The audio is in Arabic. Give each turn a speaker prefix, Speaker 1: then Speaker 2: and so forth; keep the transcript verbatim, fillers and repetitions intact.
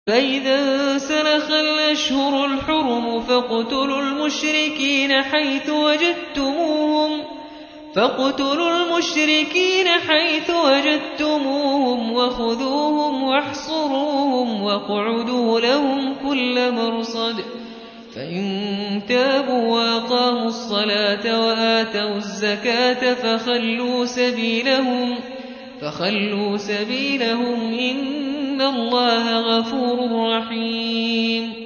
Speaker 1: فإذا انسلخ الأشهر الحرم فاقتلوا المشركين حيث وجدتموهم فاقتلوا المشركين حيث وجدتموهم وخذوهم واحصروهم واقعدوا لهم كل مرصد فإن تابوا وأقاموا الصلاة وآتوا الزكاة فخلوا سبيلهم فخلوا سبيلهم إن الله غفور رحيم.